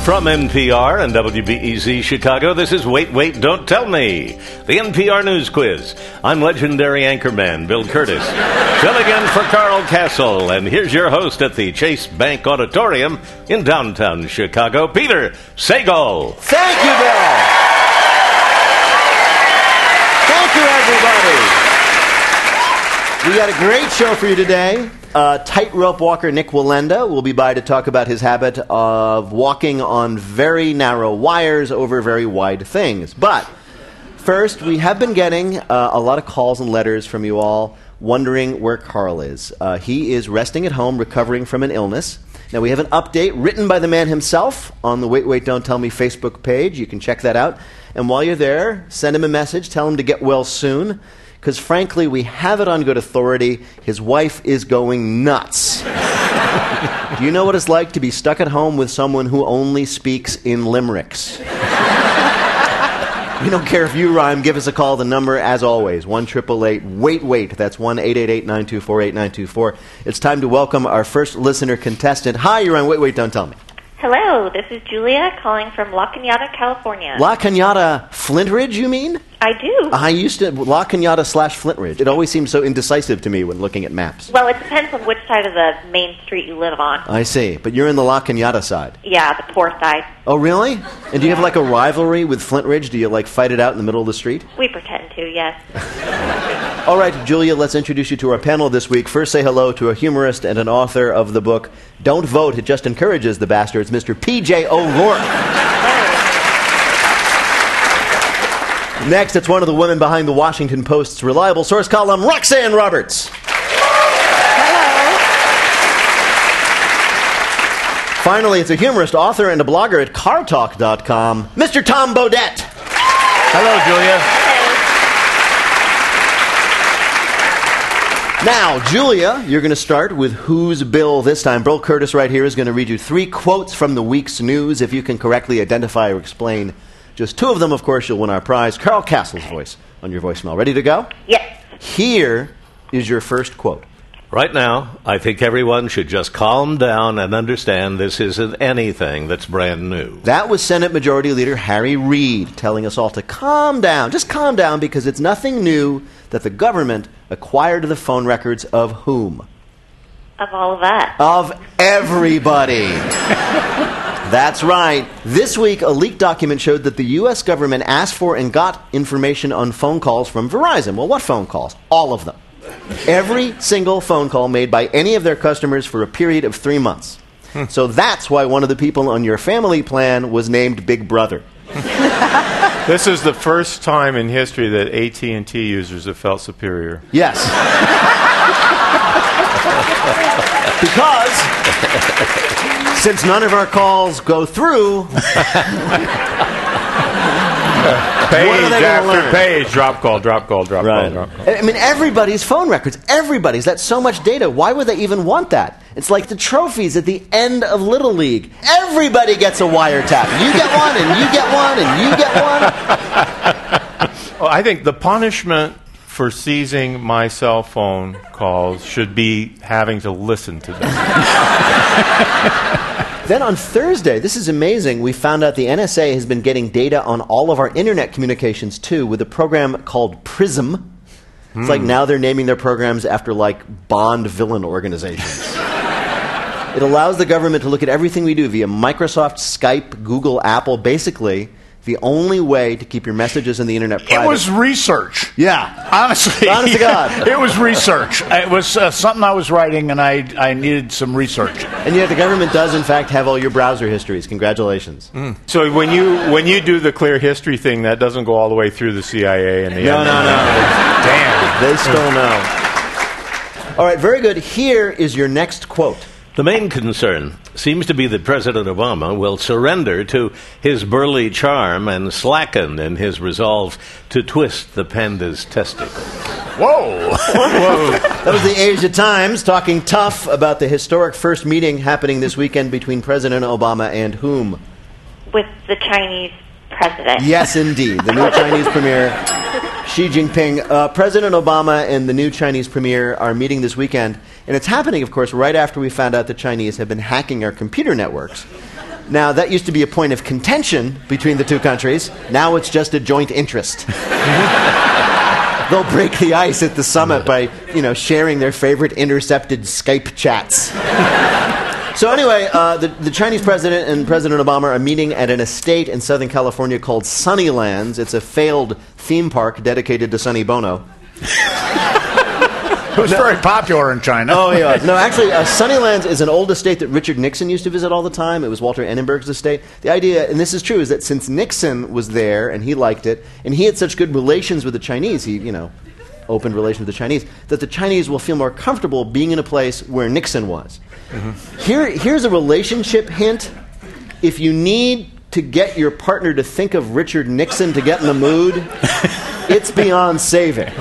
From NPR and WBEZ Chicago, this is Wait, Wait, Don't Tell Me, the NPR News Quiz. I'm legendary anchorman Bill Curtis, filling in for Carl Castle, and here's your host at the Chase Bank Auditorium in downtown Chicago, Peter Sagal. Thank you, Bill. Thank you, everybody. We got a great show for you today. Tightrope walker Nick Wallenda will be by to talk about his habit of walking on very narrow wires over very wide things. But first, we have been getting a lot of calls and letters from you all wondering where Carl is. He is resting at home, recovering from an illness. Now, we have an update written by the man himself on the Wait, Wait, Don't Tell Me Facebook page. You can check that out. And while you're there, send him a message. Tell him to get well soon. Because, frankly, we have it on good authority. His wife is going nuts. Do you know what it's like to be stuck at home with someone who only speaks in limericks? We don't care if you rhyme. Give us a call. The number, as always, 1-888-WAIT-WAIT. That's 1-888-924-8924. It's time to welcome our first listener contestant. Hi, you're on Wait, Wait, Don't Tell Me. Hello, this is Julia calling from La Cañada, California. La Cañada Flintridge, you mean? I do. I used to, La Cañada / Flintridge. It always seems so indecisive to me when looking at maps. Well, it depends on which side of the main street you live on. I see. But you're in the La Cañada side. Yeah, the poor side. Oh, really? And do you have like a rivalry with Flintridge? Do you like fight it out in the middle of the street? We pretend to, yes. All right, Julia, let's introduce you to our panel this week. First, say hello to a humorist and an author of the book Don't Vote, It Just Encourages the Bastards, Mr. P.J. O'Rourke. Next, it's one of the women behind the Washington Post's reliable source column, Roxanne Roberts. Hello. Finally, it's a humorist, author, and a blogger at cartalk.com, Mr. Tom Bodett. Hello, Julia. Now, Julia, you're going to start with Who's Bill this time. Bill Curtis right here is going to read you 3 quotes from the week's news. If you can correctly identify or explain just 2 of them, of course, you'll win our prize. Carl Castle's voice on your voicemail. Ready to go? Yes. Here is your first quote. Right now, I think everyone should just calm down and understand this isn't anything that's brand new. That was Senate Majority Leader Harry Reid telling us all to calm down. Just calm down because it's nothing new that the government acquired the phone records of whom? Of all of us. Of everybody. That's right. This week, a leaked document showed that the U.S. government asked for and got information on phone calls from Verizon. Well, what phone calls? All of them. Every single phone call made by any of their customers for a period of 3 months. So that's why one of the people on your family plan was named Big Brother. This is the first time in history that AT&T users have felt superior. Yes. Because since none of our calls go through, page after page, drop call, drop call, drop call, drop call. I mean, everybody's phone records. Everybody's. That's so much data. Why would they even want that? It's like the trophies at the end of Little League. Everybody gets a wiretap. You get one, and you get one, and you get one. Well, I think the punishment for seizing my cell phone calls should be having to listen to them. Then on Thursday, this is amazing, we found out the NSA has been getting data on all of our internet communications, too, with a program called PRISM. It's like now they're naming their programs after, like, Bond villain organizations. It allows the government to look at everything we do via Microsoft, Skype, Google, Apple. Basically, the only way to keep your messages in the internet private. It was research. Yeah. Honestly. Honest to God. It was research. It was something I was writing, and I needed some research. And yet the government does, in fact, have all your browser histories. Congratulations. So when you do the clear history thing, that doesn't go all the way through the CIA and the No. Damn. They still know. All right, very good. Here is your next quote. The main concern seems to be that President Obama will surrender to his burly charm and slacken in his resolve to twist the panda's testicles. Whoa. That was the Asia Times talking tough about the historic first meeting happening this weekend between President Obama and whom? With the Chinese president. Yes, indeed. The new Chinese premier, Xi Jinping. President Obama and the new Chinese premier are meeting this weekend. And it's happening, of course, right after we found out the Chinese have been hacking our computer networks. Now, that used to be a point of contention between the two countries. Now it's just a joint interest. They'll break the ice at the summit by, sharing their favorite intercepted Skype chats. So anyway, the Chinese president and President Obama are meeting at an estate in Southern California called Sunnylands. It's a failed theme park dedicated to Sonny Bono. It was very popular in China. Oh, yeah. No, actually, Sunnylands is an old estate that Richard Nixon used to visit all the time. It was Walter Annenberg's estate. The idea, and this is true, is that since Nixon was there and he liked it, and he had such good relations with the Chinese, he, opened relations with the Chinese, that the Chinese will feel more comfortable being in a place where Nixon was. Mm-hmm. Here's a relationship hint. If you need to get your partner to think of Richard Nixon to get in the mood, it's beyond saving.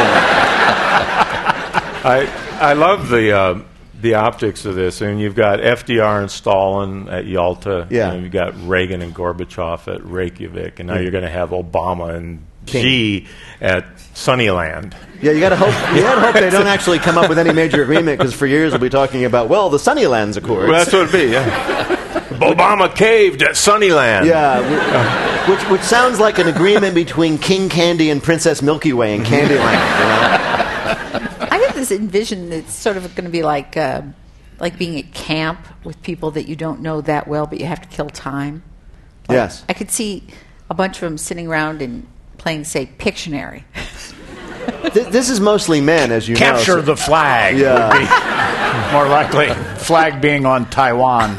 I love the optics of this. I mean, you've got FDR and Stalin at Yalta. Yeah. And you've got Reagan and Gorbachev at Reykjavik. And now you're going to have Obama and Xi at Sunnyland. Yeah, you got to hope they don't actually come up with any major agreement, because for years we'll be talking about, the Sunnylands Accords. Well, that's what it'd be, yeah. Obama caved at Sunnyland. Yeah, which sounds like an agreement between King Candy and Princess Milky Way in Candyland, I get this envision that's sort of going to be like being at camp with people that you don't know that well, but you have to kill time. Yes. I could see a bunch of them sitting around and playing, say, Pictionary. This is mostly men, as you Capture know. the flag would be more likely. Flag being on Taiwan.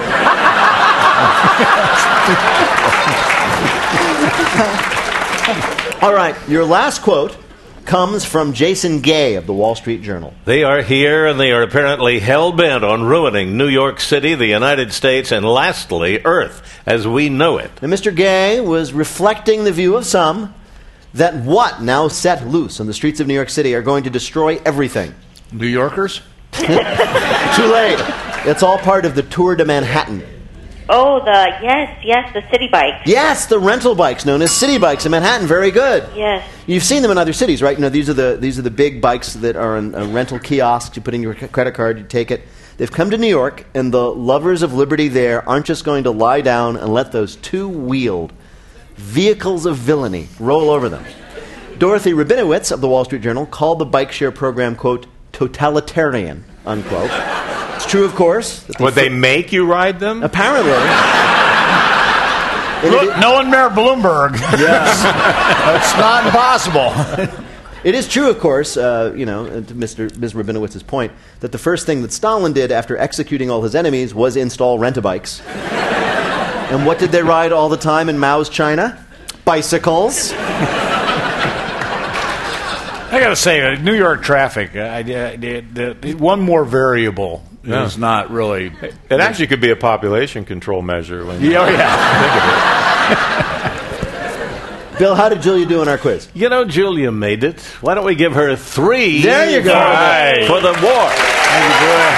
All right, your last quote comes from Jason Gay of the Wall Street Journal. They are here, and they are apparently hell-bent on ruining New York City, the United States, and lastly, Earth as we know it. And Mr. Gay was reflecting the view of some that what now set loose on the streets of New York City are going to destroy everything. New Yorkers? Too late. It's all part of the Tour de Manhattan. Oh, the city bikes. Yes, the rental bikes known as city bikes in Manhattan. Very good. Yes. You've seen them in other cities, right? These are the big bikes that are in rental kiosks. You put in your credit card, you take it. They've come to New York, and the lovers of liberty there aren't just going to lie down and let those two-wheeled vehicles of villainy roll over them. Dorothy Rabinowitz of the Wall Street Journal called the bike share program, quote, totalitarian, unquote. It's true, of course. Would they make you ride them? Apparently. Look, no one Mayor Bloomberg. Yes. It's not impossible. It is true, of course, to Ms. Rabinowitz's point, that the first thing that Stalin did after executing all his enemies was install rent-a-bikes. And what did they ride all the time in Mao's China? Bicycles. I got to say, New York traffic, one more variable is not really... It actually could be a population control measure. When think of it. Bill, how did Julia do in our quiz? Julia made it. Why don't we give her 3 There you go. for the war? Thank you, Julia.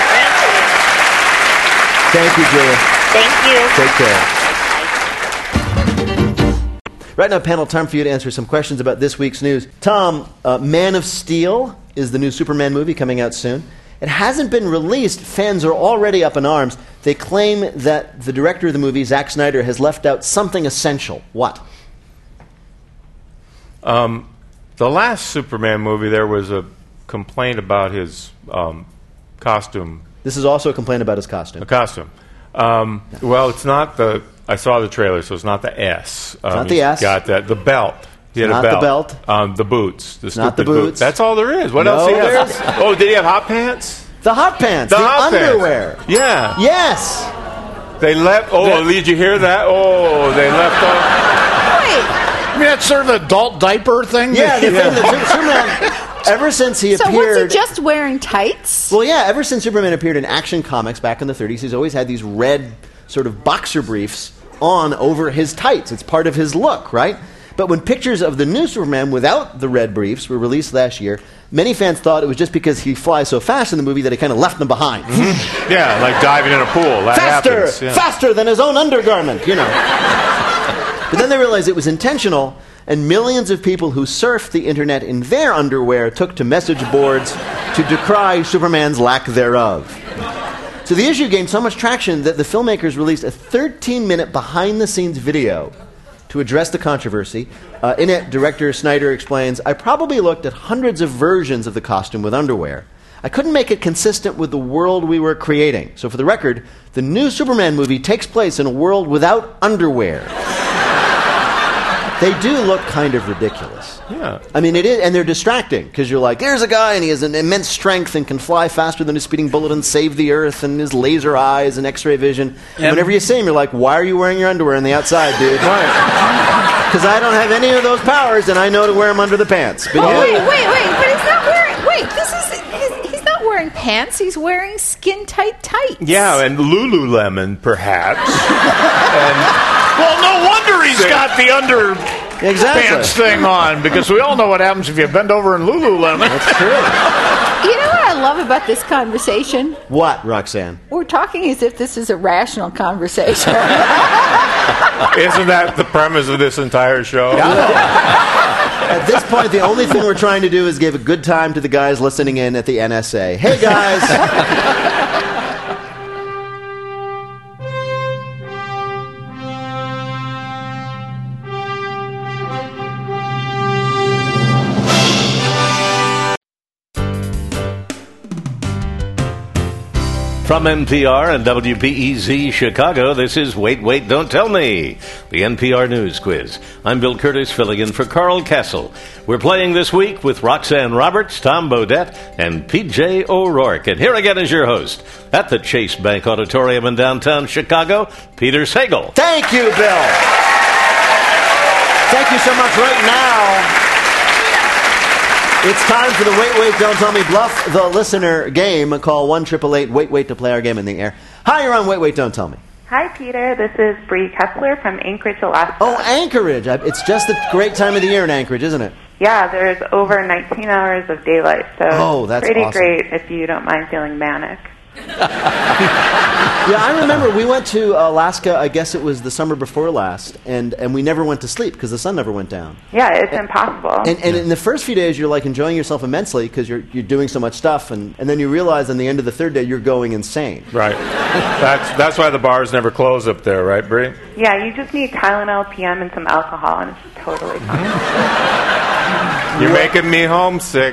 Thank you, Julia. Thank you. Take care. Right now, panel, time for you to answer some questions about this week's news. Tom, Man of Steel is the new Superman movie coming out soon. It hasn't been released. Fans are already up in arms. They claim that the director of the movie, Zack Snyder, has left out something essential. What? The last Superman movie, there was a complaint about his costume. This is also a complaint about his costume. A costume. Well, it's not the... I saw the trailer, so it's not the S. It's not the S. Got that. The belt. He had not a the belt. belt. The boots. The not the stupid boots. That's all there is. What No, else? there's- Oh, did he have hot pants? The hot pants. The The hot pants. underwear. Yeah. Yes. They left. Oh, did you hear that? Oh, they left off. I mean, that's sort of the adult diaper thing? Yeah, the thing that Superman, ever since he So appeared... was he just wearing tights? Well, yeah, ever since Superman appeared in Action Comics back in the 30s, he's always had these red sort of boxer briefs on over his tights. It's part of his look, right? But when pictures of the new Superman without the red briefs were released last year, many fans thought it was just because he flies so fast in the movie that he kind of left them behind. Yeah, like diving in a pool. That happens. Yeah. Faster than his own undergarment, But then they realized it was intentional, and millions of people who surfed the internet in their underwear took to message boards to decry Superman's lack thereof. So the issue gained so much traction that the filmmakers released a 13-minute behind-the-scenes video to address the controversy. In it, director Snyder explains, "I probably looked at hundreds of versions of the costume with underwear. I couldn't make it consistent with the world we were creating. So for the record, the new Superman movie takes place in a world without underwear." They do look kind of ridiculous. Yeah. I mean, it is, and they're distracting, because you're like, there's a guy, and he has an immense strength and can fly faster than a speeding bullet and save the Earth, and his laser eyes and X-ray vision. And whenever you see him, you're like, why are you wearing your underwear on the outside, dude? Because I don't have any of those powers, and I know to wear them under the pants. But Wait, but he's not wearing... He's not wearing pants. He's wearing skin-tight tights. Yeah, and Lululemon, perhaps. Well, no wonder he's got the Exactly. pants thing on, because we all know what happens if you bend over in Lululemon. That's true. You know what I love about this conversation? What, Roxanne? We're talking as if this is a rational conversation. Isn't that the premise of this entire show? At this point, the only thing we're trying to do is give a good time to the guys listening in at the NSA. Hey, guys! From NPR and WBEZ Chicago, this is Wait, Wait, Don't Tell Me, the NPR News Quiz. I'm Bill Curtis, filling in for Carl Castle. We're playing this week with Roxanne Roberts, Tom Bodett, and P.J. O'Rourke. And here again is your host, at the Chase Bank Auditorium in downtown Chicago, Peter Sagal. Thank you, Bill. Thank you so much. Right now, it's time for the Wait, Wait, Don't Tell Me Bluff the Listener game. Call 1-888-WAIT-WAIT to play our game in the air. Hi, you're on Wait, Wait, Don't Tell Me. Hi, Peter. This is Bree Kessler from Anchorage, Alaska. Oh, Anchorage. It's just a great time of the year in Anchorage, isn't it? Yeah, there's over 19 hours of daylight, so that's pretty awesome. great if you don't mind feeling manic. Yeah, I remember we went to Alaska, I guess it was the summer before last, and we never went to sleep because the sun never went down. Yeah, it's impossible. And in the first few days, you're like enjoying yourself immensely because you're doing so much stuff, and then you realize on the end of the third day, you're going insane. Right. That's why the bars never close up there, right, Bree? Yeah, you just need Tylenol PM and some alcohol, and it's totally fine. You're making me homesick.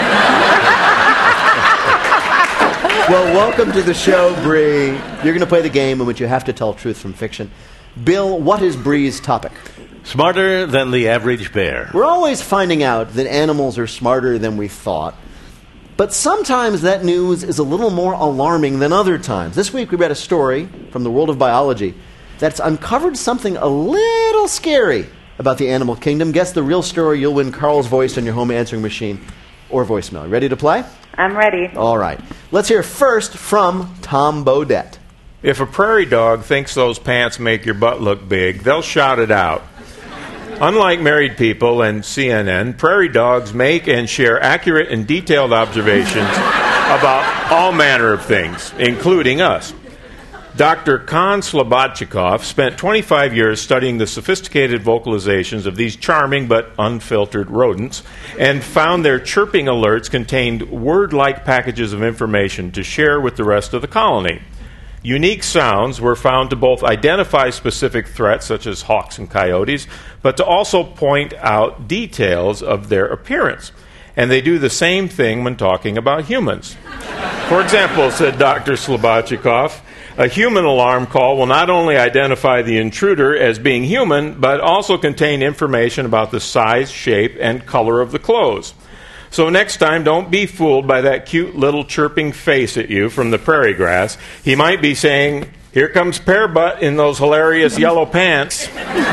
Well, welcome to the show, Bree. You're going to play the game in which you have to tell truth from fiction. Bill, what is Bree's topic? Smarter than the average bear. We're always finding out that animals are smarter than we thought. But sometimes that news is a little more alarming than other times. This week we read a story from the world of biology that's uncovered something a little scary about the animal kingdom. Guess the real story, you'll win Carl's voice on your home answering machine or voicemail. Ready to play? I'm ready. All right. Let's hear first from Tom Bodett. If a prairie dog thinks those pants make your butt look big, they'll shout it out. Unlike married people and CNN, prairie dogs make and share accurate and detailed observations about all manner of things, including us. Dr. Kon Slobodchikov spent 25 years studying the sophisticated vocalizations of these charming but unfiltered rodents and found their chirping alerts contained word-like packages of information to share with the rest of the colony. Unique sounds were found to both identify specific threats, such as hawks and coyotes, but to also point out details of their appearance. And they do the same thing when talking about humans. For example, said Dr. Slobodchikov, a human alarm call will not only identify the intruder as being human, but also contain information about the size, shape, and color of the clothes. So next time, don't be fooled by that cute little chirping face at you from the prairie grass. He might be saying, "Here comes Pear Butt in those hilarious yellow pants."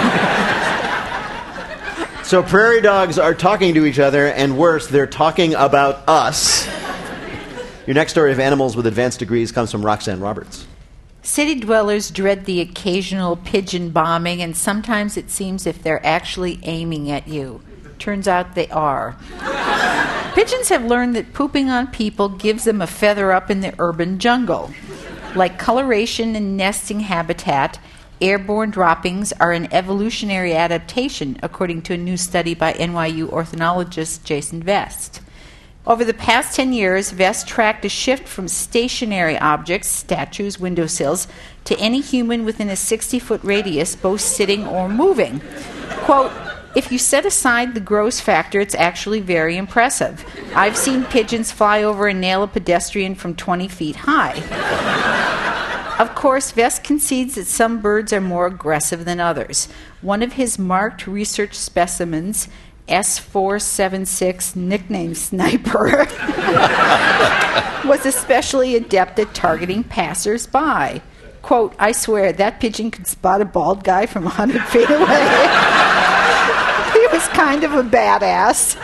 So prairie dogs are talking to each other, and worse, they're talking about us. Your next story of animals with advanced degrees comes from Roxanne Roberts. City dwellers dread the occasional pigeon bombing, and sometimes it seems if they're actually aiming at you. Turns out they are. Pigeons have learned that pooping on people gives them a feather up in the urban jungle. Like coloration and nesting habitat, airborne droppings are an evolutionary adaptation, according to a new study by NYU ornithologist Jason Vest. Over the past 10 years, VEST tracked a shift from stationary objects, statues, windowsills, to any human within a 60-foot radius, both sitting or moving. Quote, if you set aside the gross factor, it's actually very impressive. I've seen pigeons fly over and nail a pedestrian from 20 feet high. Of course, Vest concedes that some birds are more aggressive than others. One of his marked research specimens, S476, nicknamed Sniper, was especially adept at targeting passers-by. Quote, I swear, that pigeon could spot a bald guy from 100 feet away. He was kind of a badass.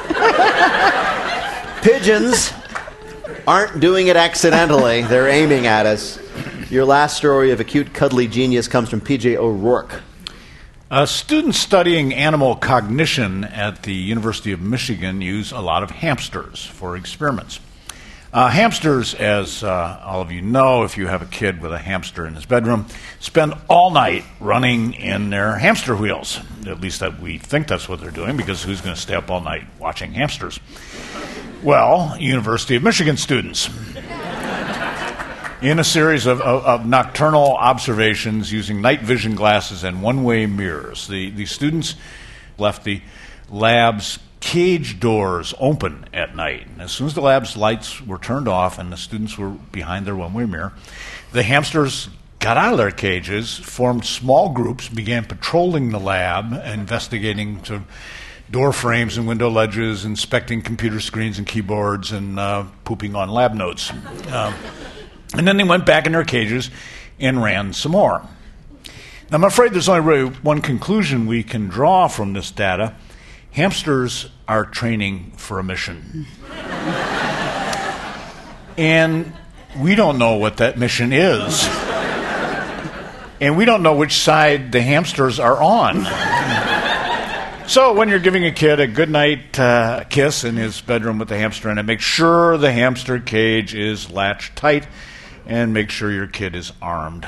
Pigeons aren't doing it accidentally. They're aiming at us. Your last story of a cute, cuddly genius comes from P.J. O'Rourke. Students studying animal cognition at the University of Michigan use a lot of hamsters for experiments. Hamsters, as all of you know, if you have a kid with a hamster in his bedroom, spend all night running in their hamster wheels. At least that we think that's what they're doing, because who's going to stay up all night watching hamsters? Well, University of Michigan students. In a series of nocturnal observations using night vision glasses and one-way mirrors, the students left the lab's cage doors open at night. And as soon as the lab's lights were turned off and the students were behind their one-way mirror, the hamsters got out of their cages, formed small groups, began patrolling the lab, investigating door frames and window ledges, inspecting computer screens and keyboards, and pooping on lab notes. And then they went back in their cages and ran some more. Now, I'm afraid there's only really one conclusion we can draw from this data. Hamsters are training for a mission. And we don't know what that mission is. And we don't know which side the hamsters are on. So when you're giving a kid a goodnight kiss in his bedroom with the hamster in it, make sure the hamster cage is latched tight, and make sure your kid is armed.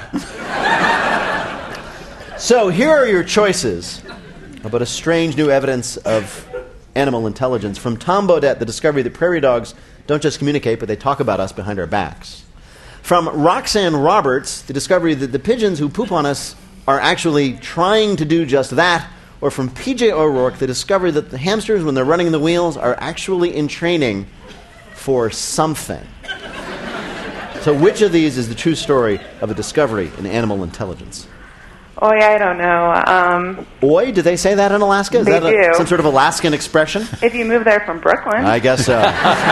So here are your choices about a strange new evidence of animal intelligence. From Tom Bodett, the discovery that prairie dogs don't just communicate, but they talk about us behind our backs. From Roxanne Roberts, the discovery that the pigeons who poop on us are actually trying to do just that. Or from P.J. O'Rourke, the discovery that the hamsters, when they're running the wheels, are actually in training for something. So which of these is the true story of a discovery in animal intelligence? Oh, yeah, I don't know. Oi, do they say that in Alaska? Is they that do. Some sort of Alaskan expression? If you move there from Brooklyn. I guess so.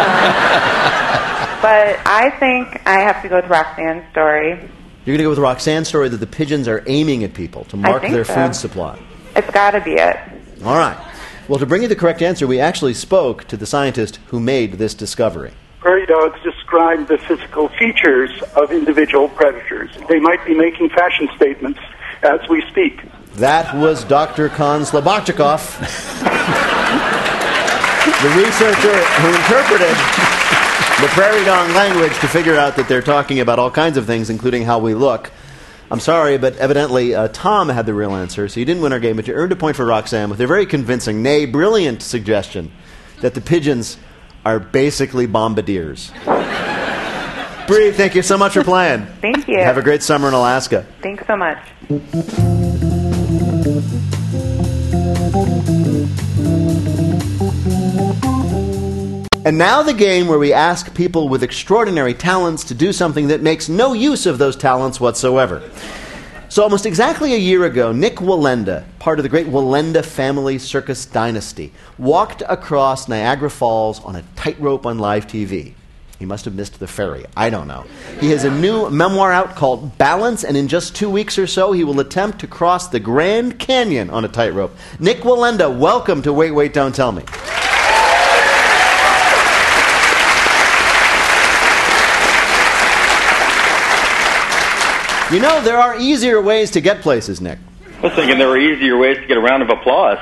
But I think I have to go with Roxanne's story. You're going to go with Roxanne's story that the pigeons are aiming at people to mark their food supply. It's got to be it. All right. Well, to bring you the correct answer, we actually spoke to the scientist who made this discovery. Prairie dogs describe the physical features of individual predators. They might be making fashion statements as we speak. That was Dr. Kon Slobodchikov, the researcher who interpreted the prairie dog language to figure out that they're talking about all kinds of things, including how we look. I'm sorry, but evidently Tom had the real answer, so you didn't win our game, but you earned a point for Roxanne with a very convincing, nay, brilliant suggestion that the pigeons are basically bombardiers. Bree, thank you so much for playing. Thank you. Have a great summer in Alaska. Thanks so much. And now the game where we ask people with extraordinary talents to do something that makes no use of those talents whatsoever. So almost exactly a year ago, Nick Wallenda, part of the great Wallenda family circus dynasty, walked across Niagara Falls on a tightrope on live TV. He must have missed the ferry. I don't know. He has a new memoir out called Balance, and in just 2 weeks or so, he will attempt to cross the Grand Canyon on a tightrope. Nick Wallenda, welcome to Wait, Wait, Don't Tell Me. You know, there are easier ways to get places, Nick. I was thinking there were easier ways to get a round of applause.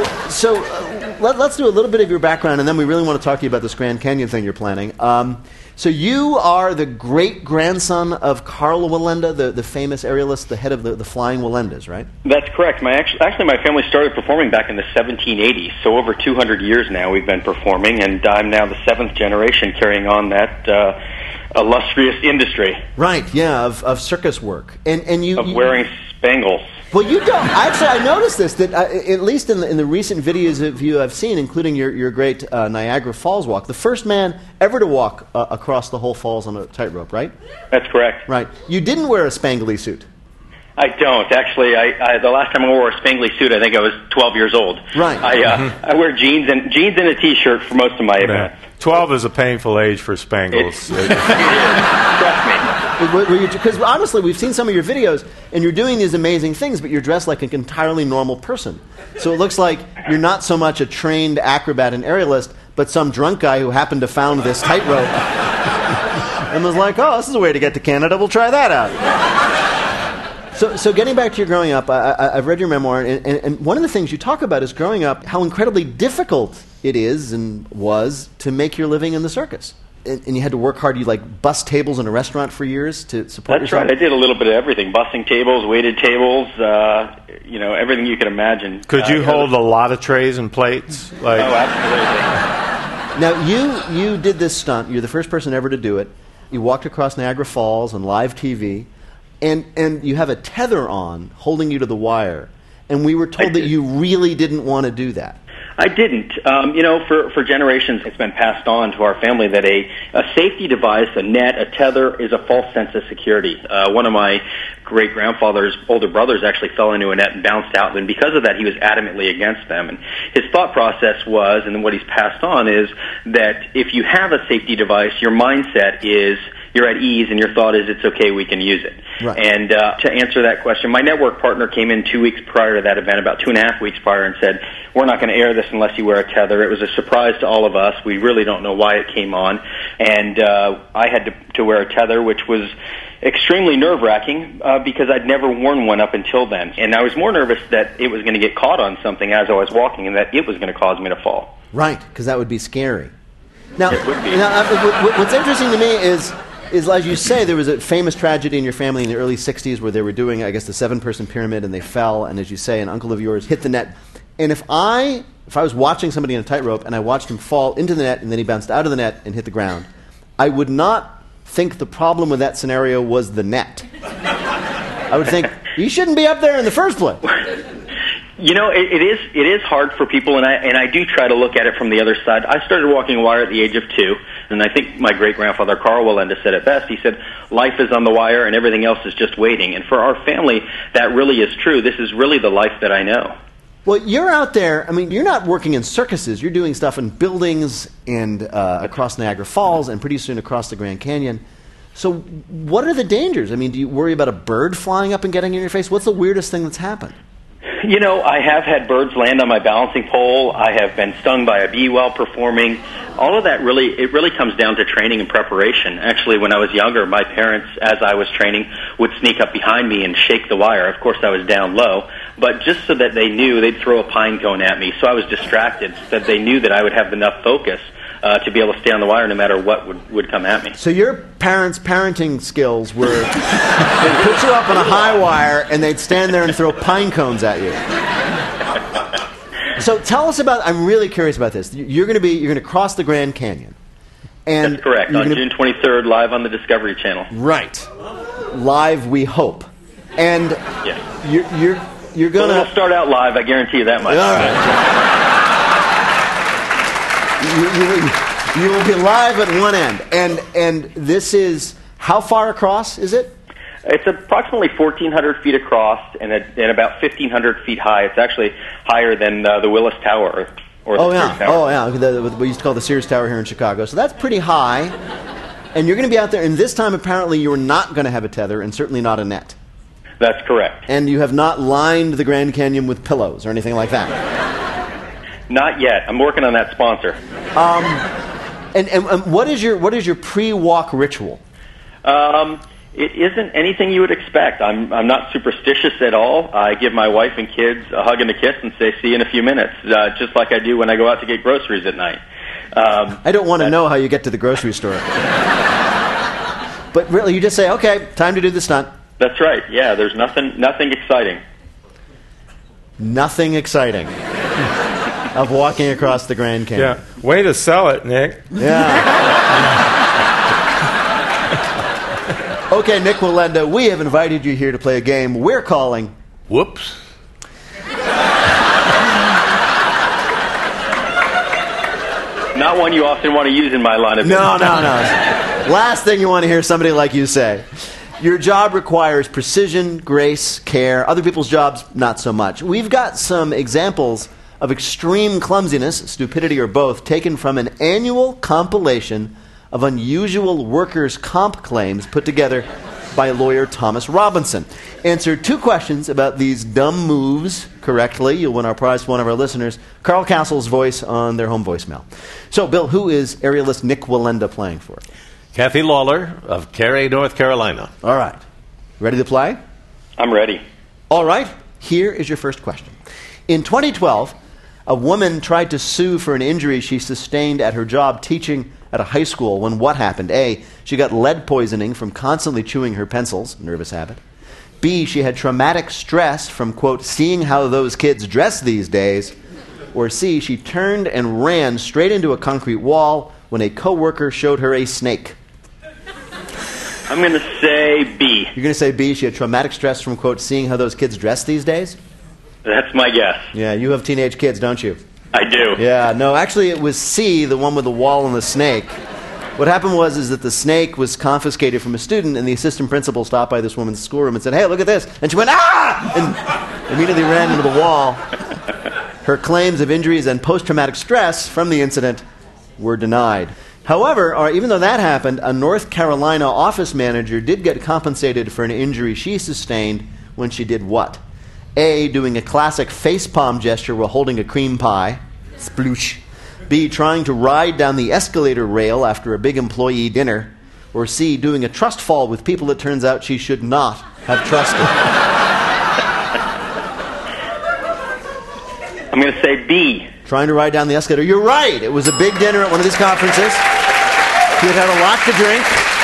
So let's do a little bit of your background, and then we really want to talk to you about this Grand Canyon thing you're planning. So you are the great-grandson of Karl Wallenda, the famous aerialist, the head of the Flying Wallendas, right? That's correct. Actually, my family started performing back in the 1780s, so over 200 years now we've been performing, and I'm now the 7th generation carrying on that illustrious industry. Right, yeah, of circus work. And you... Of wearing spangles. Well, you don't. Actually, I noticed this, that at least in the recent videos of you I've seen, including your great Niagara Falls walk, the first man ever to walk across the whole falls on a tightrope, right? That's correct. Right. You didn't wear a spangly suit. I don't. Actually, the last time I wore a spangly suit, I think I was 12 years old. Right. I wear jeans and a T-shirt for most of my events. 12 is a painful age for spangles. Trust me. Because honestly, we've seen some of your videos, and you're doing these amazing things, but you're dressed like an entirely normal person. So it looks like you're not so much a trained acrobat and aerialist, but some drunk guy who happened to found this tightrope and was like, oh, this is a way to get to Canada, we'll try that out. So getting back to your growing up, I've read your memoir, and one of the things you talk about is growing up, how incredibly difficult it is and was to make your living in the circus. And you had to work hard. You bus tables in a restaurant for years to support yourself? That's right. I did a little bit of everything. Bussing tables, waited tables, everything you could imagine. Could you hold a lot of trays and plates? Oh, absolutely. Now, you did this stunt. You're the first person ever to do it. You walked across Niagara Falls on live TV, and you have a tether on holding you to the wire. And we were told that you really didn't want to do that. I didn't. For generations, it's been passed on to our family that a safety device, a net, a tether, is a false sense of security. One of my great-grandfather's older brothers actually fell into a net and bounced out, and because of that, he was adamantly against them. And his thought process was, and what he's passed on, is that if you have a safety device, your mindset is you're at ease, and your thought is it's okay, we can use it. Right. And to answer that question, my network partner came in 2 weeks prior to that event, about 2.5 weeks prior, and said, we're not going to air this unless you wear a tether. It was a surprise to all of us. We really don't know why it came on. And I had to wear a tether, which was extremely nerve-wracking because I'd never worn one up until then. And I was more nervous that it was going to get caught on something as I was walking and that it was going to cause me to fall. Right, because that would be scary. Now, It would be. What's interesting to me is, as you say, there was a famous tragedy in your family in the early 60s where they were doing, I guess, the 7-person pyramid, and they fell, and as you say, an uncle of yours hit the net. And if I was watching somebody in a tightrope and I watched him fall into the net and then he bounced out of the net and hit the ground, I would not think the problem with that scenario was the net. I would think, you shouldn't be up there in the first place. It is hard for people, and I do try to look at it from the other side. I started walking a wire at the age of 2, and I think my great-grandfather Karl Wallenda said it best. He said, life is on the wire and everything else is just waiting. And for our family, that really is true. This is really the life that I know. Well, you're out there, you're not working in circuses. You're doing stuff in buildings and across Niagara Falls and pretty soon across the Grand Canyon. So what are the dangers? Do you worry about a bird flying up and getting in your face? What's the weirdest thing that's happened? I have had birds land on my balancing pole. I have been stung by a bee while performing. All of that really comes down to training and preparation. Actually, when I was younger, my parents, as I was training, would sneak up behind me and shake the wire. Of course, I was down low, but just so that they knew, they'd throw a pine cone at me. So I was distracted, so that they knew that I would have enough focus to be able to stay on the wire no matter what would come at me. So your parents' parenting skills were they'd put you up on a high wire and they'd stand there and throw pine cones at you. So tell us about, I'm really curious about this. You're going to cross the Grand Canyon. And that's correct, on June 23rd, live on the Discovery Channel. Right. Live, we hope. And yes. you're going to... We'll start out live, I guarantee you that much. All right. You will be live at one end, and this is, how far across is it? It's approximately 1,400 feet across and about 1,500 feet high. It's actually higher than the Willis Tower or the Sears Tower. Oh yeah, we used to call the Sears Tower here in Chicago. So that's pretty high, and you're going to be out there. And this time, apparently, you're not going to have a tether, and certainly not a net. That's correct. And you have not lined the Grand Canyon with pillows or anything like that. Not yet. I'm working on that sponsor. And what is your pre-walk ritual? It isn't anything you would expect. I'm not superstitious at all. I give my wife and kids a hug and a kiss and say, see you in a few minutes, just like I do when I go out to get groceries at night. I don't want to know how you get to the grocery store. But really, you just say, okay, time to do the stunt. That's right. Yeah, there's nothing exciting. Nothing exciting of walking across the Grand Canyon. Yeah. Way to sell it, Nick. Yeah. Okay, Nick Wallenda, we have invited you here to play a game we're calling Whoops. Not one you often want to use in my line of business. No. Last thing you want to hear somebody like you say. Your job requires precision, grace, care. Other people's jobs, not so much. We've got some examples of extreme clumsiness, stupidity, or both, taken from an annual compilation of unusual workers' comp claims put together by lawyer Thomas Robinson. Answer 2 questions about these dumb moves correctly. You'll win our prize for one of our listeners, Carl Castle's voice on their home voicemail. So, Bill, who is aerialist Nick Wallenda playing for? Kathy Lawler of Cary, North Carolina. All right. Ready to play? I'm ready. All right. Here is your first question. In 2012, a woman tried to sue for an injury she sustained at her job teaching at a high school when what happened? A, she got lead poisoning from constantly chewing her pencils, nervous habit. B, she had traumatic stress from, quote, seeing how those kids dress these days. Or C, she turned and ran straight into a concrete wall when a coworker showed her a snake. I'm going to say B. You're going to say B, she had traumatic stress from, quote, seeing how those kids dress these days? That's my guess. Yeah, you have teenage kids, don't you? I do. Yeah, no, actually it was C, the one with the wall and the snake. What happened was that the snake was confiscated from a student, and the assistant principal stopped by this woman's schoolroom and said, hey, look at this. And she went, ah! And immediately ran into the wall. Her claims of injuries and post-traumatic stress from the incident were denied. However, even though that happened, a North Carolina office manager did get compensated for an injury she sustained when she did what? A, doing a classic facepalm gesture while holding a cream pie. Sploosh. B, trying to ride down the escalator rail after a big employee dinner. Or C, doing a trust fall with people it turns out she should not have trusted. I'm going to say B. Trying to ride down the escalator. You're right. It was a big dinner at one of these conferences. She had had a lot to drink.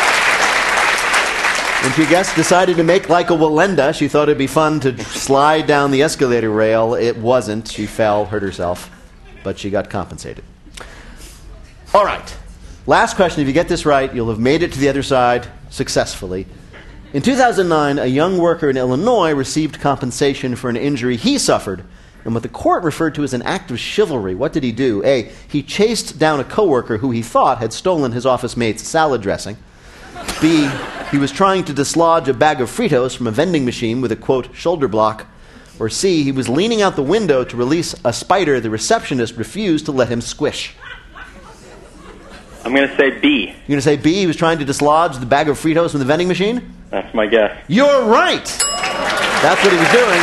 And she decided to make like a Wallenda. She thought it'd be fun to slide down the escalator rail. It wasn't. She fell, hurt herself, but she got compensated. All right. Last question. If you get this right, you'll have made it to the other side successfully. In 2009, a young worker in Illinois received compensation for an injury he suffered, and what the court referred to as an act of chivalry. What did he do? A, he chased down a coworker who he thought had stolen his office mate's salad dressing. B, he was trying to dislodge a bag of Fritos from a vending machine with a, quote, shoulder block. Or C, he was leaning out the window to release a spider the receptionist refused to let him squish. I'm going to say B. You're going to say B, he was trying to dislodge the bag of Fritos from the vending machine? That's my guess. You're right! That's what he was doing.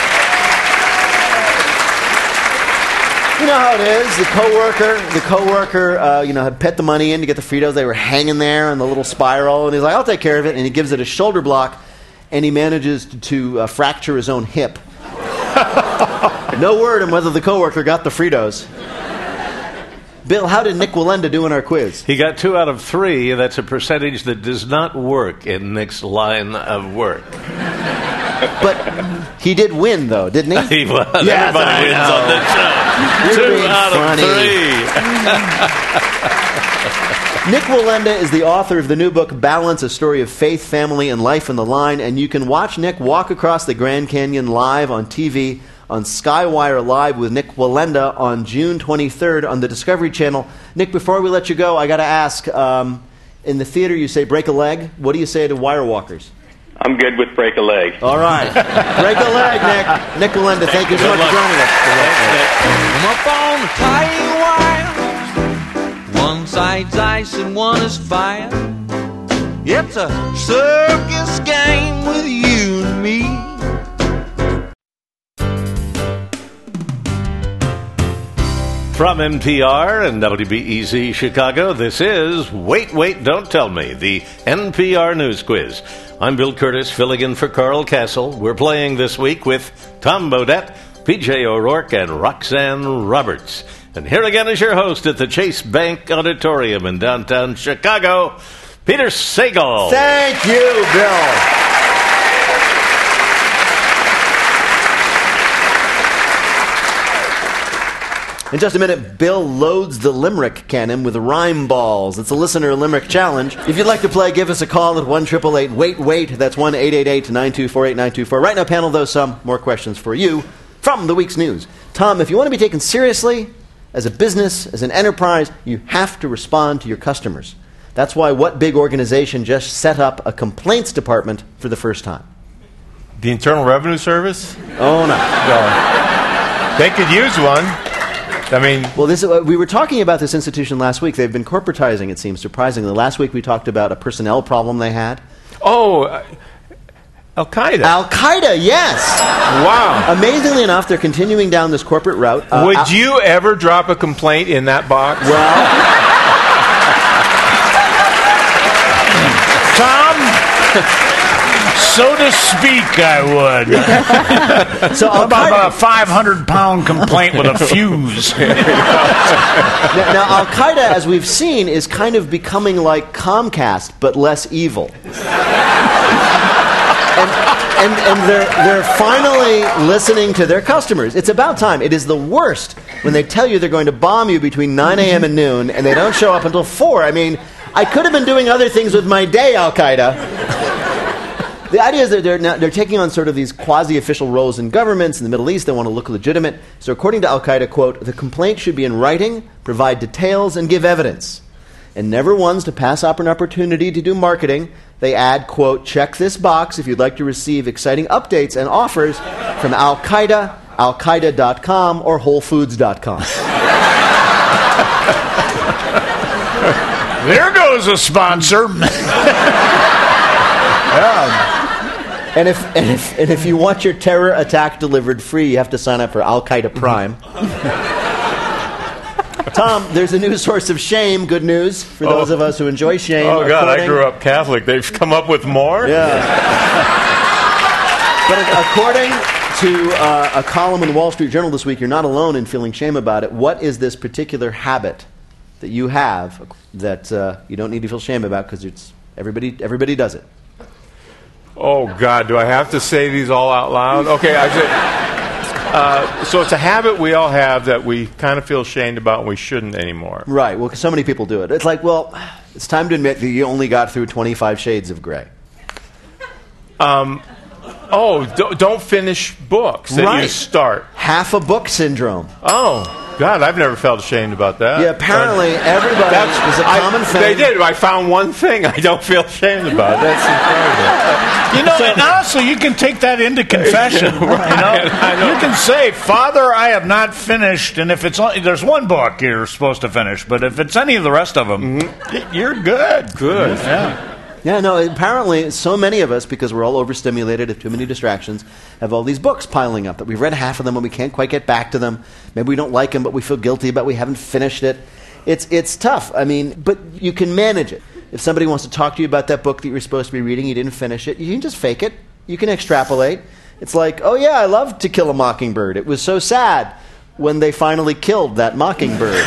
You know how it is. The coworker, had put the money in to get the Fritos. They were hanging there in the little spiral, and he's like, "I'll take care of it." And he gives it a shoulder block, and he manages to fracture his own hip. No word on whether the coworker got the Fritos. Bill, how did Nick Wallenda do in our quiz? He got 2 out of 3. That's a percentage that does not work in Nick's line of work. But he did win, though, didn't he? He was. Yes, Everybody wins on the show. 2 out of 3. Nick Wallenda is the author of the new book, Balance, A Story of Faith, Family, and Life on the Line, and you can watch Nick walk across the Grand Canyon live on TV on Skywire Live with Nick Wallenda on June 23rd on the Discovery Channel. Nick, before we let you go, I got to ask, in the theater you say break a leg. What do you say to wire walkers? I'm good with break a leg. All right. Break a leg, Nick. Nick Wallenda, thank you so much for joining us. I'm up on the tight wire. One side's ice and one is fire. It's a circus game with you and me. From NPR and WBEZ Chicago, this is Wait, Wait, Don't Tell Me, the NPR News Quiz. I'm Bill Curtis, filling in for Carl Castle. We're playing this week with Tom Bodett, P.J. O'Rourke, and Roxanne Roberts. And here again is your host at the Chase Bank Auditorium in downtown Chicago, Peter Sagal. Thank you, Bill. In just a minute, Bill loads the limerick cannon with rhyme balls. It's a listener limerick challenge. If you'd like to play, give us a call at 1-888-WAIT-WAIT. That's 1-888-924-8924. Right now, panel, though, some more questions for you from the week's news. Tom, if you want to be taken seriously as a business, as an enterprise, you have to respond to your customers. That's why what big organization just set up a complaints department for the first time? The Internal Revenue Service? Oh, no. They could use one. I mean... Well, we were talking about this institution last week. They've been corporatizing, it seems, surprisingly. Last week we talked about a personnel problem they had. Oh, Al-Qaeda. Al-Qaeda, yes. Wow. Amazingly enough, they're continuing down this corporate route. Would you ever drop a complaint in that box? Well... Tom, so to speak, I would. So about a 500-pound complaint with a fuse. Now, Al-Qaeda, as we've seen, is kind of becoming like Comcast, but less evil. And they're finally listening to their customers. It's about time. It is the worst when they tell you they're going to bomb you between 9 a.m. and noon, and they don't show up until 4. I mean, I could have been doing other things with my day, Al-Qaeda. The idea is that they're taking on sort of these quasi-official roles in governments in the Middle East. They want to look legitimate. So according to Al-Qaeda, quote, the complaint should be in writing, provide details, and give evidence. And never once to pass up an opportunity to do marketing. They add, quote, check this box if you'd like to receive exciting updates and offers from Al-Qaeda, Al-Qaeda.com, or WholeFoods.com. There goes a sponsor. And if you want your terror attack delivered free, you have to sign up for Al-Qaeda Prime. Tom, there's a new source of shame. Good news for those of us who enjoy shame. Oh, God, I grew up Catholic. They've come up with more? Yeah. But according to a column in the Wall Street Journal this week, you're not alone in feeling shame about it. What is this particular habit that you have that you don't need to feel shame about because everybody does it? Oh, God, do I have to say these all out loud? Okay, so it's a habit we all have that we kind of feel ashamed about and we shouldn't anymore. Right, well, 'cause so many people do it. It's like, well, it's time to admit that you only got through 25 Shades of Grey. Don't finish books that you start. Half a book syndrome. Oh, God, I've never felt ashamed about that. Yeah, apparently everybody is a common thing. They did. I found one thing I don't feel ashamed about. That's incredible. You know, and honestly, you can take that into confession. I know. You can say, Father, I have not finished, and if it's there's one book you're supposed to finish, but if it's any of the rest of them, you're good. Good. Yeah. Yeah, no, apparently so many of us, because we're all overstimulated, have too many distractions, have all these books piling up that we've read half of them and we can't quite get back to them. Maybe we don't like them, but we feel guilty about we haven't finished it. It's tough. I mean, but you can manage it. If somebody wants to talk to you about that book that you were supposed to be reading, you didn't finish it, you can just fake it. You can extrapolate. It's like, oh yeah, I love To Kill a Mockingbird. It was so sad when they finally killed that mockingbird.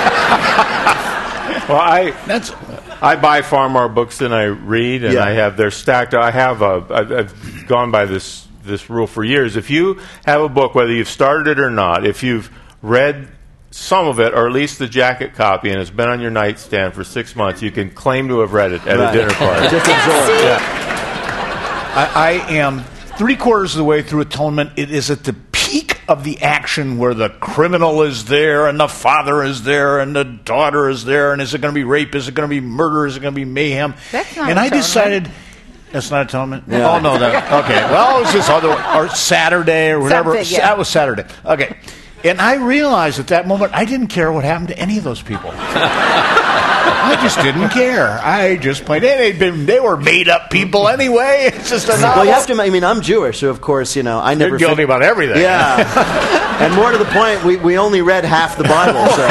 Well, I buy far more books than I read, and they're stacked. I've gone by this rule for years. If you have a book, whether you've started it or not, if you've read some of it, or at least the jacket copy, and it's been on your nightstand for 6 months, you can claim to have read it at a dinner party. Just absorb. Yeah. I am 3/4 of the way through Atonement. It is at the peak of the action where the criminal is there and the father is there and the daughter is there, and is it going to be rape? Is it going to be murder? Is it going to be mayhem? That's not and Atonement. I decided that's not Atonement. Yeah. Oh no, that okay. Well, it was this other or Saturday or whatever. Something, yeah. That was Saturday. Okay, and I realized at that moment I didn't care what happened to any of those people. I just didn't care. I just played. They were made up people anyway. It's just a novel. Well, you have to. I mean, I'm Jewish, so of course, I never. You're guilty about everything. Yeah, and more to the point, we only read half the Bible. So.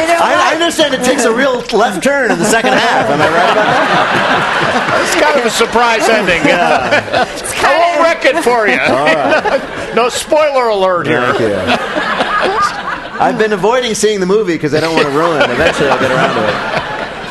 know I what? understand it takes a real left turn in the second half. Am I right about that? It's kind of a surprise ending. I won't wreck it for you. All right. No spoiler alert here. Thank you. I've been avoiding seeing the movie because I don't want to ruin it. Eventually I'll get around to it.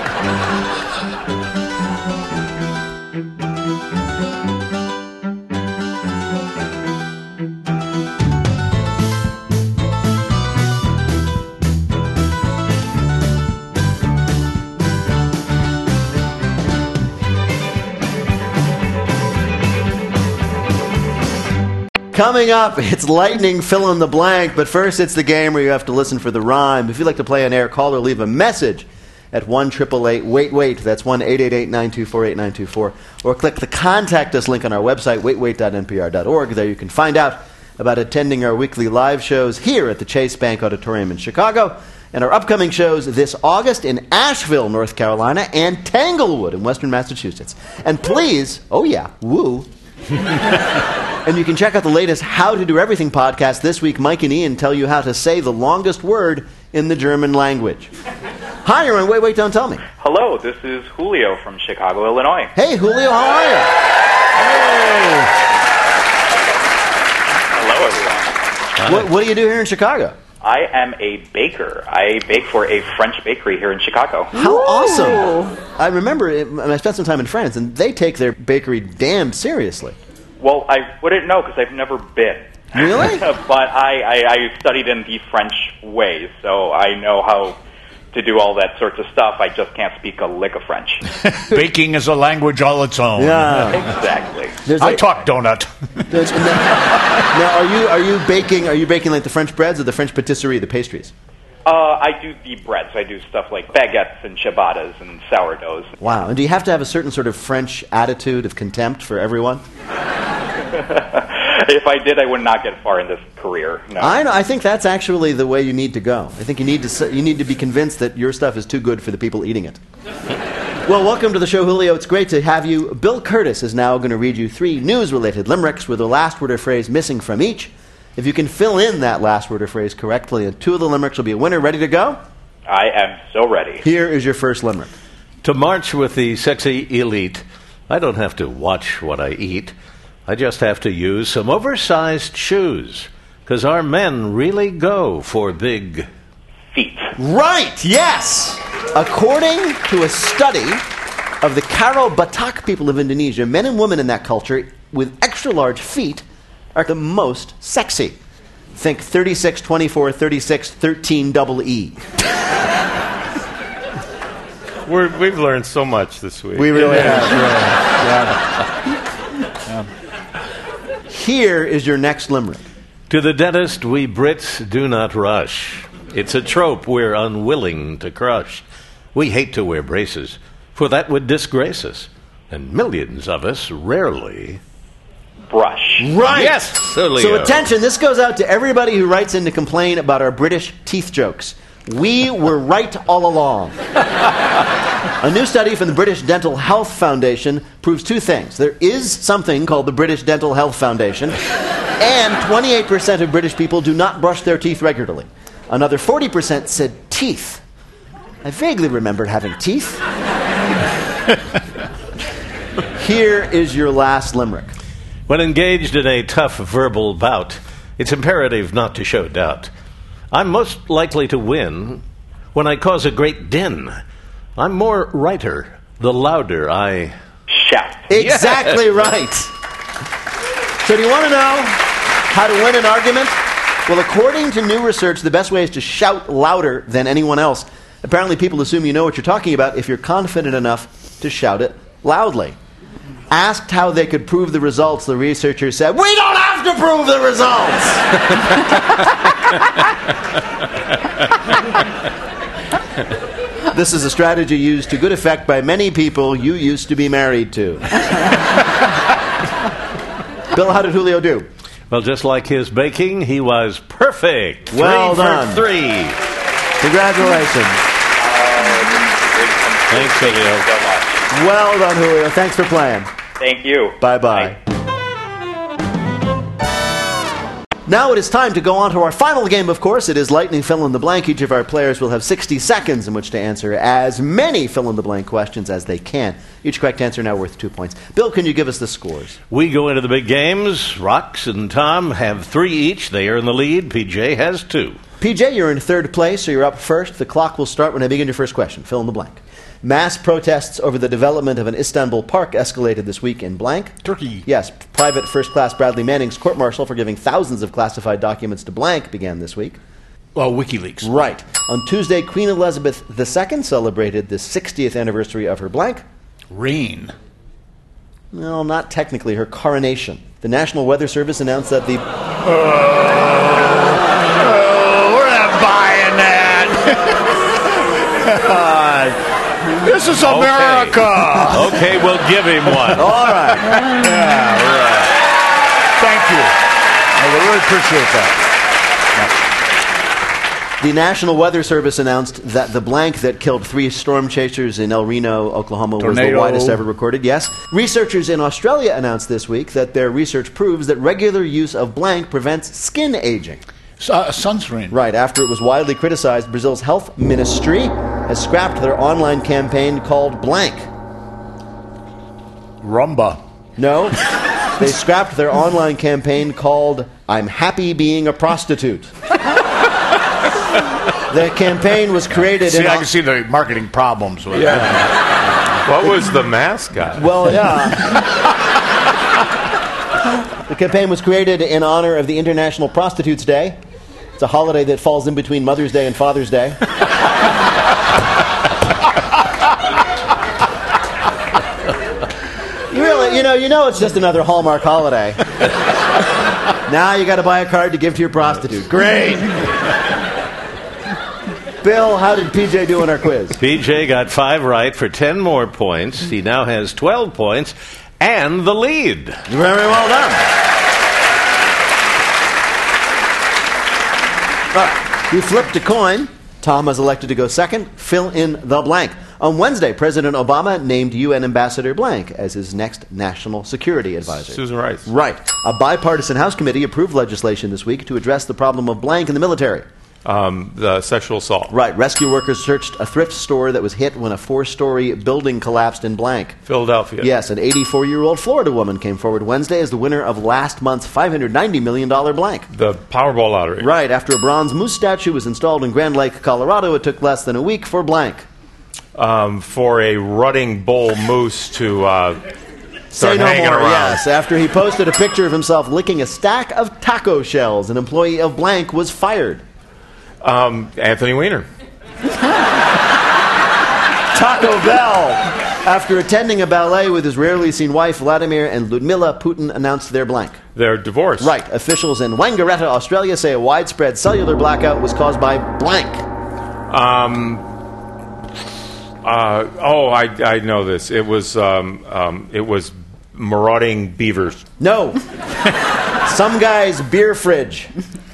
Coming up, it's lightning fill in the blank, but first it's the game where you have to listen for the rhyme. If you'd like to play an air, call or leave a message at 1-888-WAIT-WAIT. That's 1-888-924-8924. Or click the Contact Us link on our website, waitwait.npr.org. There you can find out about attending our weekly live shows here at the Chase Bank Auditorium in Chicago and our upcoming shows this August in Asheville, North Carolina, and Tanglewood in Western Massachusetts. And please, oh yeah, woo. And you can check out the latest How to Do Everything podcast. This week, Mike and Ian tell you how to say the longest word in the German language. Hi, you're on Wait, Wait, Don't Tell Me. Hello, this is Julio from Chicago, Illinois. Hey, Julio, how are you? Hello, everyone. What do you do here in Chicago? I am a baker. I bake for a French bakery here in Chicago. How awesome. I remember, I spent some time in France, and they take their bakery damned seriously. Well, I wouldn't know because I've never been. Really? But I studied in the French way, so I know how to do all that sorts of stuff. I just can't speak a lick of French. Baking is a language all its own. Yeah. Exactly. I talk donut. Now, are you baking like the French breads or the French patisserie, the pastries? I do the breads. I do stuff like baguettes and ciabattas and sourdoughs. Wow. And do you have to have a certain sort of French attitude of contempt for everyone? If I did, I would not get far in this career. No. I know. I think that's actually the way you need to go. I think you need to be convinced that your stuff is too good for the people eating it. Well, welcome to the show, Julio. It's great to have you. Bill Curtis is now going to read you 3 news-related limericks with the last word or phrase missing from each. If you can fill in that last word or phrase correctly, and 2 of the limericks will be a winner. Ready to go? I am so ready. Here is your first limerick. To march with the sexy elite, I don't have to watch what I eat. I just have to use some oversized shoes, because our men really go for big feet. Right, yes! According to a study of the Karo Batak people of Indonesia, men and women in that culture with extra-large feet are the most sexy. Think 36, 24, 36, 13 double E. We've learned so much this week. We really have. Yeah. Here is your next limerick. To the dentist, we Brits do not rush. It's a trope we're unwilling to crush. We hate to wear braces, for that would disgrace us. And millions of us rarely brush. Right. Yes. So attention, this goes out to everybody who writes in to complain about our British teeth jokes. We were right all along. A new study from the British Dental Health Foundation proves 2 things. There is something called the British Dental Health Foundation, and 28% of British people do not brush their teeth regularly. Another 40% said teeth. I vaguely remembered having teeth. Here is your last limerick. When engaged in a tough verbal bout, it's imperative not to show doubt. I'm most likely to win when I cause a great din. I'm more righter the louder I shout. Exactly right. So do you want to know how to win an argument? Well, according to new research, the best way is to shout louder than anyone else. Apparently, people assume you know what you're talking about if you're confident enough to shout it loudly. Asked how they could prove the results, the researchers said, "We don't have to prove the results!" This is a strategy used to good effect by many people you used to be married to. Bill, how did Julio do? Well, just like his baking, he was perfect. Well 3 done. for 3. Congratulations. Thanks, Julio. So much. Well done, Julio. Thanks for playing. Thank you. Bye-bye. Now it is time to go on to our final game, of course. It is Lightning Fill in the Blank. Each of our players will have 60 seconds in which to answer as many fill-in-the-blank questions as they can. Each correct answer now worth 2 points. Bill, can you give us the scores? We go into the big games. Rox and Tom have 3 each. They are in the lead. PJ has 2. PJ, you're in third place, so you're up first. The clock will start when I begin your first question. Fill in the blank. Mass protests over the development of an Istanbul park escalated this week in blank. Turkey. Yes, Private First Class Bradley Manning's court-martial for giving thousands of classified documents to blank began this week. Well, WikiLeaks. Right. On Tuesday, Queen Elizabeth II celebrated the 60th anniversary of her blank. Rain. No, not technically, her coronation. The National Weather Service announced that the... We're not buying that. This is America. Okay, we'll give him one. All right. Yeah, right. Thank you. I really appreciate that. The National Weather Service announced that the blank that killed 3 storm chasers in El Reno, Oklahoma, was the widest ever recorded. Yes. Researchers in Australia announced this week that their research proves that regular use of blank prevents skin aging. Sunscreen. Right. After it was widely criticized, Brazil's health ministry has scrapped their online campaign called blank. Rumba. No. They scrapped their online campaign called I'm Happy Being a Prostitute. The campaign was created I can see the marketing problems with it. What was the mascot? Well, yeah. The campaign was created in honor of the International Prostitutes Day. It's a holiday that falls in between Mother's Day and Father's Day. Really, you know it's just another Hallmark holiday. Now you got to buy a card to give to your prostitute. Great. Bill, how did PJ do in our quiz? PJ got 5 right for 10 more points. He now has 12 points and the lead. Very well done. All right. We flipped a coin. Tom has elected to go second. Fill in the blank. On Wednesday, President Obama named UN Ambassador Blank as his next national security advisor. Susan Rice. Right. A bipartisan House committee approved legislation this week to address the problem of blank in the military. The sexual assault. Right. Rescue workers searched a thrift store that was hit when a 4-story building collapsed in blank. Philadelphia. Yes, an 84-year-old Florida woman came forward Wednesday as the winner of last month's $590 million blank. The Powerball lottery. Right. After a bronze moose statue was installed in Grand Lake, Colorado, it took less than a week for blank. For a rutting bull moose to Say start no hanging more, around. yes. After he posted a picture of himself licking a stack of taco shells, an employee of blank was fired. Anthony Weiner. Taco Bell. After attending a ballet with his rarely seen wife, Vladimir and Ludmila, Putin announced their blank. Their divorce. Right. Officials in Wangaratta, Australia say a widespread cellular blackout was caused by blank. I know this. It was marauding beavers. No. Some guy's beer fridge.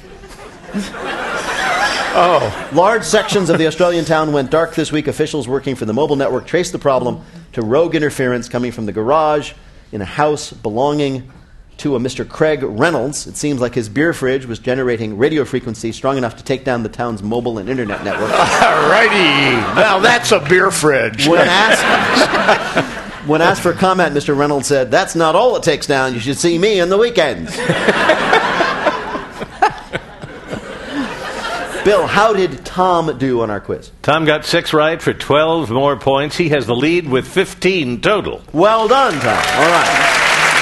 Large sections of the Australian town went dark this week. Officials working for the mobile network traced the problem to rogue interference coming from the garage in a house belonging to a Mr. Craig Reynolds. It seems like his beer fridge was generating radio frequency strong enough to take down the town's mobile and internet network. Righty. Now that's a beer fridge. When asked for comment, Mr. Reynolds said, "That's not all it takes down. You should see me on the weekends." Bill, how did Tom do on our quiz? Tom got 6 right for 12 more points. He has the lead with 15 total. Well done, Tom. All right.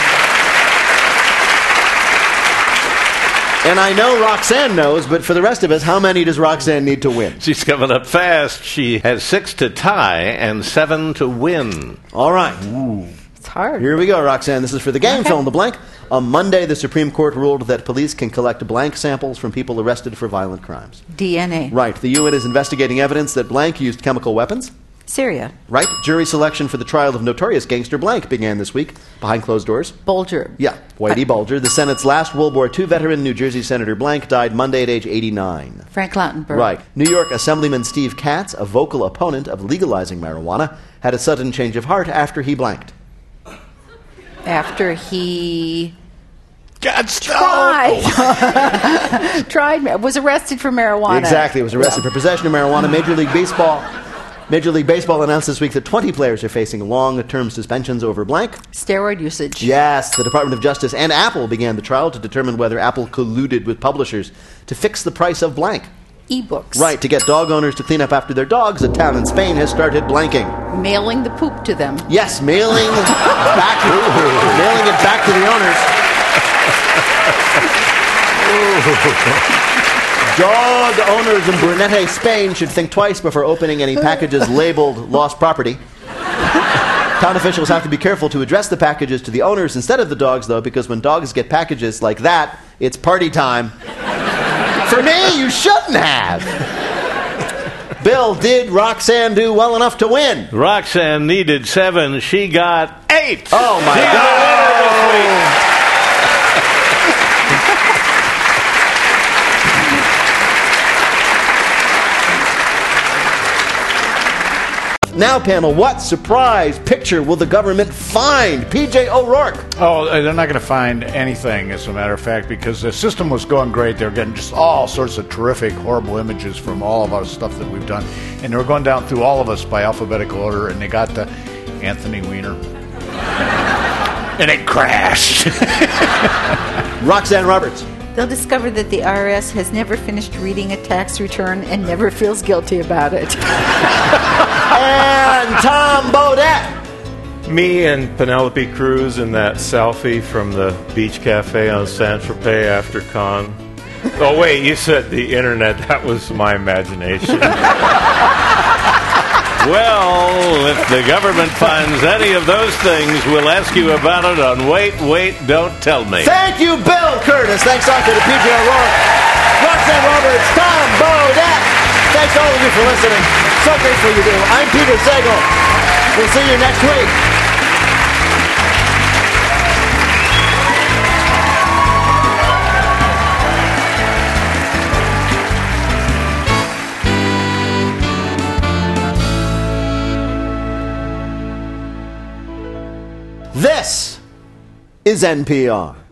And I know Roxanne knows, but for the rest of us, how many does Roxanne need to win? She's coming up fast. She has 6 to tie and 7 to win. All right. It's hard. Here we go, Roxanne. This is for the game. Fill in the blank. On Monday, the Supreme Court ruled that police can collect blank samples from people arrested for violent crimes. DNA. Right. The UN is investigating evidence that blank used chemical weapons. Syria. Right. Jury selection for the trial of notorious gangster blank began this week behind closed doors. Bulger. Yeah, Whitey Bulger. The Senate's last World War II veteran, New Jersey Senator blank, died Monday at age 89. Frank Lautenberg. Right. New York Assemblyman Steve Katz, a vocal opponent of legalizing marijuana, had a sudden change of heart after he blanked. After he God, stop! Was arrested for marijuana. Exactly. Was arrested for possession of marijuana. Major League Baseball announced this week that 20 players are facing long-term suspensions over blank. Steroid usage. Yes, the Department of Justice and Apple began the trial to determine whether Apple colluded with publishers to fix the price of blank. E-books. Right, to get dog owners to clean up after their dogs, a town in Spain has started blanking. Mailing the poop to them. Yes, mailing it back to the owners. Dog owners in Brunete, Spain should think twice before opening any packages labeled lost property. Town officials have to be careful to address the packages to the owners instead of the dogs, though, because when dogs get packages like that, it's party time. For me, you shouldn't have. Bill, did Roxanne do well enough to win? Roxanne needed 7. She got 8. Oh, my She's God. the winner this week. Now, panel, what surprise picture will the government find? P.J. O'Rourke. Oh, they're not going to find anything, as a matter of fact, because the system was going great. They were getting just all sorts of terrific, horrible images from all of our stuff that we've done. And they were going down through all of us by alphabetical order, and they got to Anthony Weiner. And it crashed. Roxanne Roberts. They'll discover that the IRS has never finished reading a tax return and never feels guilty about it. And Tom Bodette. Me and Penelope Cruz in that selfie from the beach cafe on Saint-Tropez after Cannes. Oh, wait, you said the internet. That was my imagination. Well, if the government finds any of those things, we'll ask you about it on Wait, Wait, Don't Tell Me. Thank you, Bill Curtis. Thanks also to P.J. O'Rourke, Roxanne Roberts, Tom Bodette. Thanks all of you for listening. So grateful you do. I'm Peter Sagal. We'll see you next week. This is NPR.